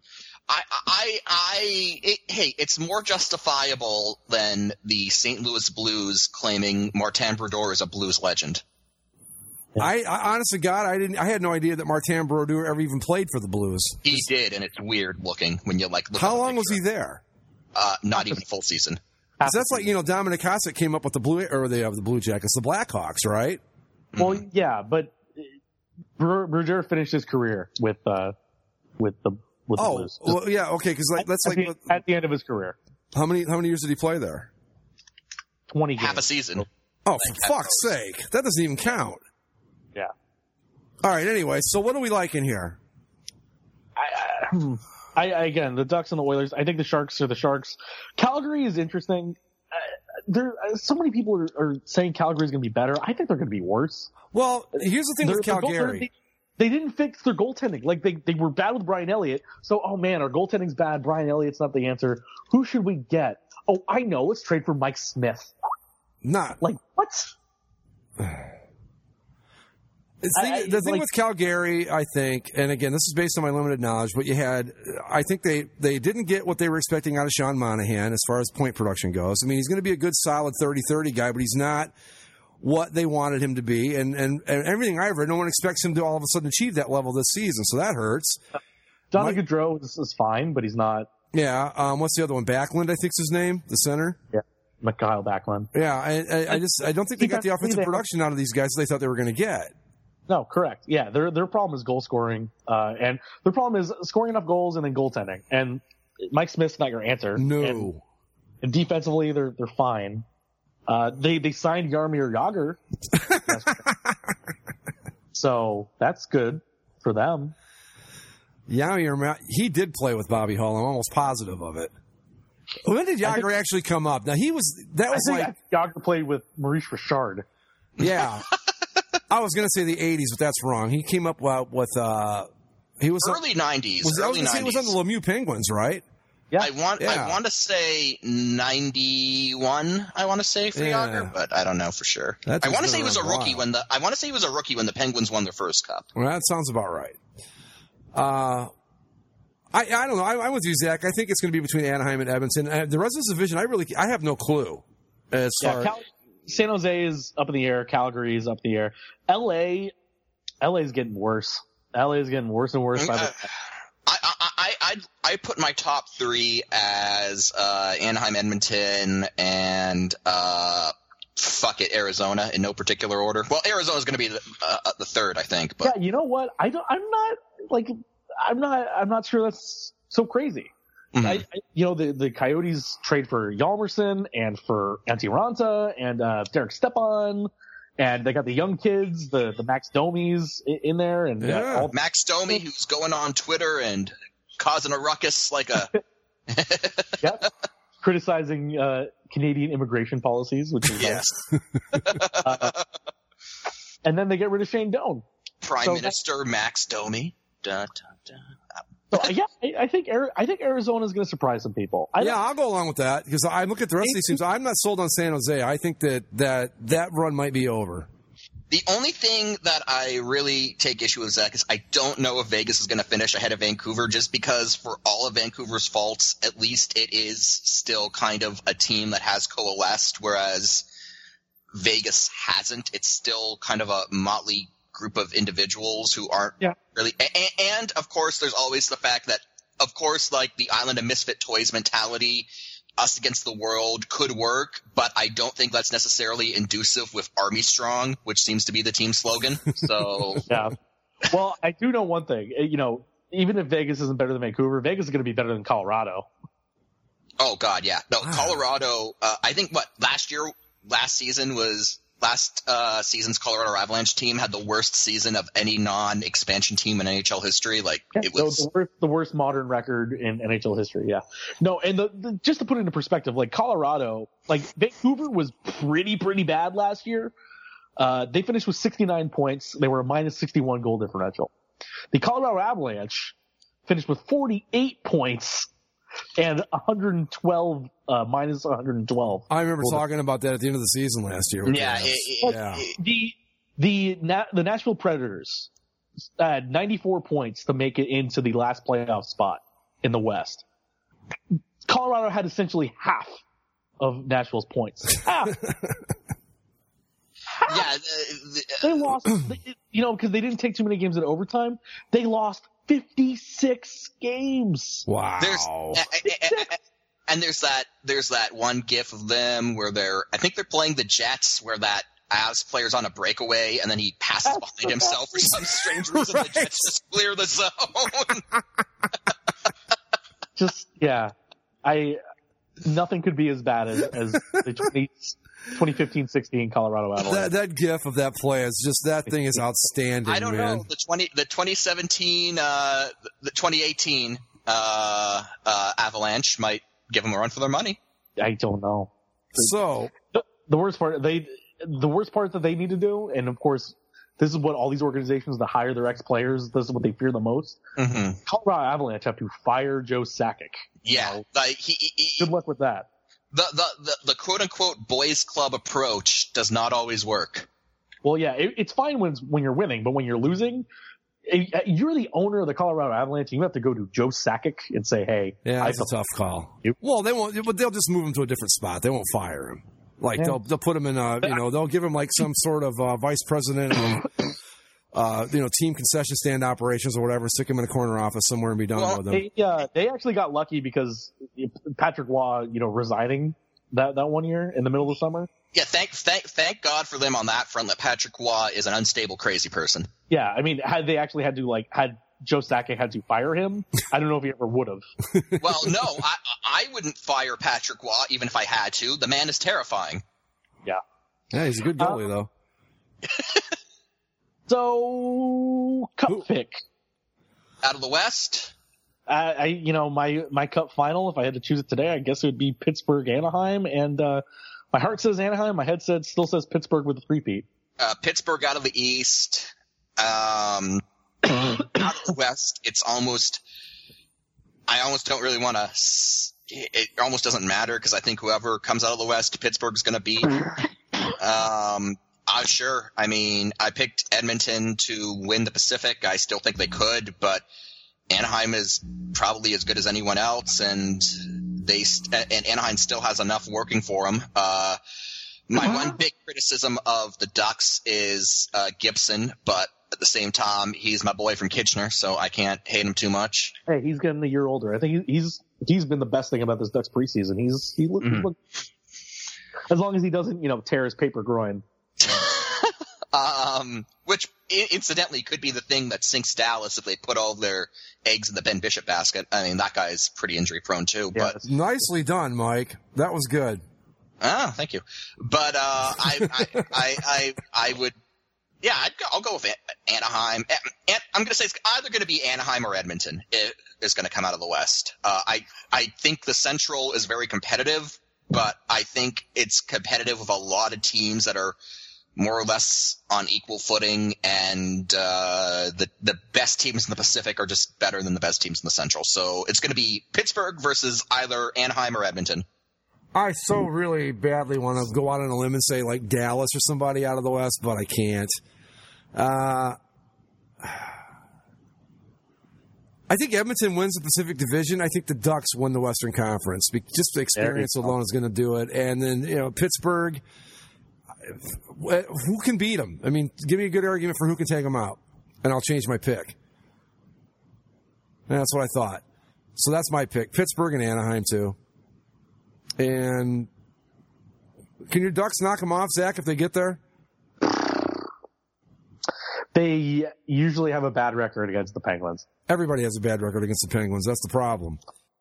It's more justifiable than the St. Louis Blues claiming Martin Brodeur is a Blues legend. I honest to God, I had no idea that Martin Brodeur ever even played for the Blues. He did, and it's weird looking when you look. How long was he there? Not even full season. That's like Dominic Hasek came up with the Blue Jackets, the Blackhawks, right? Well, yeah, but Brodeur finished his career with the Blues. Well, yeah, okay, because that's at the end of his career. How many years did he play there? 20 games. Half a season. Oh, for fuck's sake! That doesn't even count. Yeah. All right. Anyway, so what do we like in here? Again, the Ducks and the Oilers. I think the Sharks are the Sharks. Calgary is interesting. So many people are saying Calgary is going to be better. I think they're going to be worse. Well, here's the thing with Calgary. They didn't fix their goaltending. Like they were bad with Brian Elliott. So, oh man, our goaltending's bad. Brian Elliott's not the answer. Who should we get? Oh, I know. Let's trade for Mike Smith. Not like what? The thing with Calgary, I think, and again, this is based on my limited knowledge, but I think they didn't get what they were expecting out of Sean Monahan as far as point production goes. I mean, he's going to be a good, solid 30-30 guy, but he's not what they wanted him to be. And everything I've read, no one expects him to all of a sudden achieve that level this season, so that hurts. Johnny Gaudreau is fine, but he's not. Yeah. What's the other one? Backlund, I think's his name, the center. Yeah, Mikhail Backlund. Yeah, I don't think they got the offensive production out of these guys they thought they were going to get. No, correct. Yeah, their problem is goal scoring, and their problem is scoring enough goals and then goaltending. And Mike Smith's not your answer. No. And defensively, they're fine. They signed Jaromir Jagr, so that's good for them. Yeah, he did play with Bobby Hull. I'm almost positive of it. When did Jagr actually come up? Now Jagr played with Maurice Richard. Yeah. I was going to say the 80s, but that's wrong. He came up with he was early 90s. He was on the Lemieux Penguins, right? Yeah. I want to say 91. I want to say for Jagr, but I don't know for sure. I want to say he was a rookie when the Penguins won their first cup. Well, that sounds about right. I don't know. I'm with you, Zach. I think it's going to be between Anaheim and Edmonton. The rest of this division, I have no clue. San Jose is up in the air. Calgary is up in the air. LA is getting worse. LA is getting worse and worse. I put my top three as Anaheim, Edmonton, and Arizona in no particular order. Well, Arizona's going to be the third, I think. But yeah, you know what? I'm not sure that's so crazy. Mm-hmm. The Coyotes trade for Hjalmarsson and for Antti Ranta and Derek Stepan, and they got the young kids, the Max Domis in there, and Max Domi, who's going on Twitter and causing a ruckus like a criticizing Canadian immigration policies, which is yes. And then they get rid of Shane Doan, Prime Minister Max Domi. Da, da, da. So I think Arizona is going to surprise some people. I'll go along with that because I look at the rest of these teams. I'm not sold on San Jose. I think that run might be over. The only thing that I really take issue with, Zach, is I don't know if Vegas is going to finish ahead of Vancouver just because for all of Vancouver's faults, at least it is still kind of a team that has coalesced, whereas Vegas hasn't. It's still kind of a motley group of individuals who aren't really – and, of course, there's always the fact that, of course, like the Island of Misfit Toys mentality – us against the world could work, but I don't think that's necessarily inducive with Army Strong, which seems to be the team slogan. So yeah. Well, I do know one thing. Even if Vegas isn't better than Vancouver, Vegas is going to be better than Colorado. Oh God, yeah. No, Colorado. I think last season's Colorado Avalanche team had the worst season of any non-expansion team in NHL history. It was the worst modern record in NHL history. Yeah. No, and just to put it into perspective, Colorado, Vancouver was pretty bad last year. They finished with 69 points. They were a minus 61 goal differential. The Colorado Avalanche finished with 48 points and 112 minus 112. I remember talking about that at the end of the season last year. The Nashville Predators had 94 points to make it into the last playoff spot in the West. Colorado had essentially half of Nashville's points. Half. Yeah, they lost. Because they didn't take too many games in overtime. They lost 56 games. Wow. There's that one gif of them where I think they're playing the Jets where that Avs player's on a breakaway and then he passes behind himself for some strange reason. Right. The Jets just clear the zone. Nothing could be as bad as the 2015-16 Colorado Avalanche. That gif of that play is just, that thing is outstanding. I don't know. The 2017, the 2018 Avalanche might give them a run for their money. I don't know. So the worst part that they need to do, and of course, this is what all these organizations that hire their ex-players, this is what they fear the most. Mm-hmm. Colorado Avalanche have to fire Joe Sakic. Yeah, good luck with that. The quote unquote boys club approach does not always work. Well, yeah, it's fine when you're winning, but when you're losing, you're the owner of the Colorado Avalanche. You have to go to Joe Sakic and say, "Hey, yeah, that's a tough call." Well, they won't, but they'll just move him to a different spot. They won't fire him. Like they'll put him in, they'll give him like some sort of vice president of, team concession stand operations or whatever. Stick him in a corner office somewhere and be done with him. They actually got lucky because Patrick Waugh, resigning that 1 year in the middle of the summer. Yeah, thank God for them on that front. That Patrick Waugh is an unstable, crazy person. Yeah, I mean, had they actually had Joe Sakic had to fire him, I don't know if he ever would have. Well, no, I wouldn't fire Patrick Waugh even if I had to. The man is terrifying. Yeah. Yeah, he's a good goalie though. So, cup pick out of the West. My cup final, if I had to choose it today, I guess it would be Pittsburgh Anaheim, and my heart says Anaheim, my head still says Pittsburgh with a three-peat. Pittsburgh out of the East. Out of the West, it's almost. I almost don't really want to. It almost doesn't matter because I think whoever comes out of the West, Pittsburgh's going to beat. Sure. I mean, I picked Edmonton to win the Pacific. I still think they could, but Anaheim is probably as good as anyone else, and Anaheim still has enough working for them. My one big criticism of the Ducks is Gibson, but at the same time, he's my boy from Kitchener, so I can't hate him too much. Hey, he's getting a year older. I think he's been the best thing about this Ducks preseason. He look, as long as he doesn't, tear his paper groin. Which incidentally could be the thing that sinks Dallas if they put all their eggs in the Ben Bishop basket. I mean, that guy's pretty injury prone too. Yeah, but nicely done, Mike. That was good. Ah, thank you. But I would, yeah, I'll go with Anaheim. And I'm going to say it's either going to be Anaheim or Edmonton is going to come out of the West. I think the Central is very competitive, but I think it's competitive with a lot of teams that are more or less on equal footing, and the best teams in the Pacific are just better than the best teams in the Central. So it's going to be Pittsburgh versus either Anaheim or Edmonton. I so really badly want to go out on a limb and say like Dallas or somebody out of the West, but I can't. I think Edmonton wins the Pacific Division. I think the Ducks win the Western Conference. Just the experience alone is going to do it. And then, Pittsburgh, who can beat them? I mean, give me a good argument for who can take them out, and I'll change my pick. And that's what I thought. So that's my pick. Pittsburgh and Anaheim, too. And can your Ducks knock them off, Zach, if they get there? They usually have a bad record against the Penguins. Everybody has a bad record against the Penguins. That's the problem.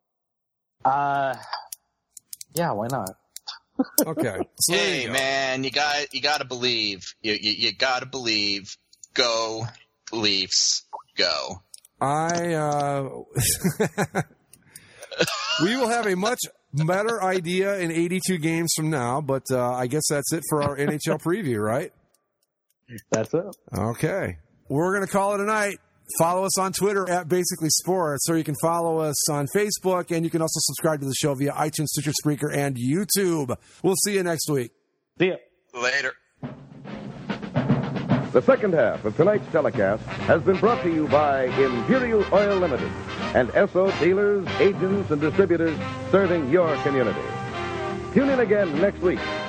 Yeah, why not? Okay. So hey, man, you got to believe. You got to believe. Go, Leafs, go. We will have a much better idea in 82 games from now, but I guess that's it for our NHL preview, right? That's it. Okay. We're going to call it a night. Follow us on Twitter at Basically Sports, or you can follow us on Facebook, and you can also subscribe to the show via iTunes, Stitcher, Spreaker, and YouTube. We'll see you next week. See ya. Later. The second half of tonight's telecast has been brought to you by Imperial Oil Limited and Esso dealers, agents, and distributors serving your community. Tune in again next week